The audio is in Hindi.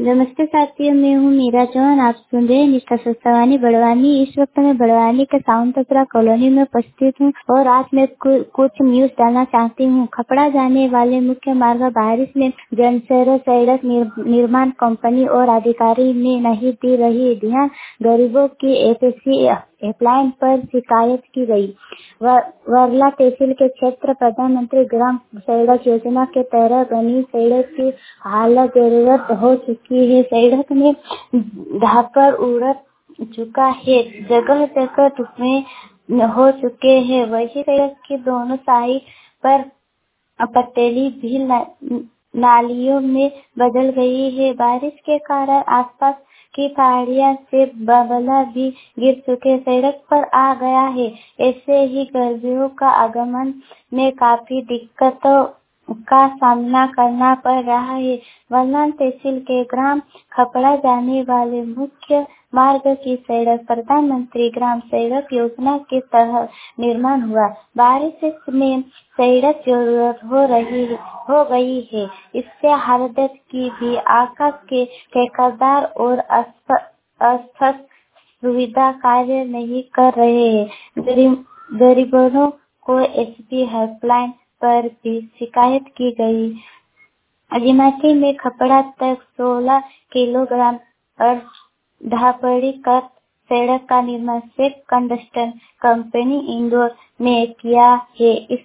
नमस्ते साथियों, मैं हूँ मीरा चौहान। आप सुन रहे हैं निष्ठा सस्तावानी बड़वानी। इस वक्त मैं बड़वानी के साउंतपुरा कॉलोनी में उपस्थित हूँ और आज मैं कुछ न्यूज डालना चाहती हूँ। खपड़ा जाने वाले मुख्य मार्ग बारिश में जनशहर सड़क निर्माण कंपनी और अधिकारी ने नहीं दी रही ध्यान। गरीबों की एपीसी हेल्पलाइन पर शिकायत की गई। वर्ला तहसील के क्षेत्र प्रधानमंत्री ग्राम सड़क योजना के तहत बनी सड़क की हालत जरूरत हो चुकी है। सड़क में ढापर उड़ चुका है, जगह जगह टुकड़े हो चुके हैं। वही सड़क की दोनों साइड पर पटेली भी नालियों में बदल गई है। बारिश के कारण आसपास की पहाड़ियां से बबला भी गिर चुके सड़क पर आ गया है। ऐसे ही गर्मियों का आगमन में काफी दिक्कतों का सामना करना पड़ रहा है। वर्ला तहसील के ग्राम खपड़ा जाने वाले मुख्य मार्ग की सड़क प्रधानमंत्री ग्राम सड़क योजना के तहत निर्माण हुआ। बारिश में सड़क जरूरत हो गई है। इससे हालत की भी आकाश के ठेकेदार और अस्वस्थ सुविधा कार्य नहीं कर रहे हैं। गरीबों को एसपी हेल्पलाइन पर भी शिकायत की गई। अजमाती में खपड़ा तक 16 किलोग्राम और ढापड़ी कर सड़क का निर्माण सेफ कंस्ट्रक्शन कंपनी इंदौर ने किया है।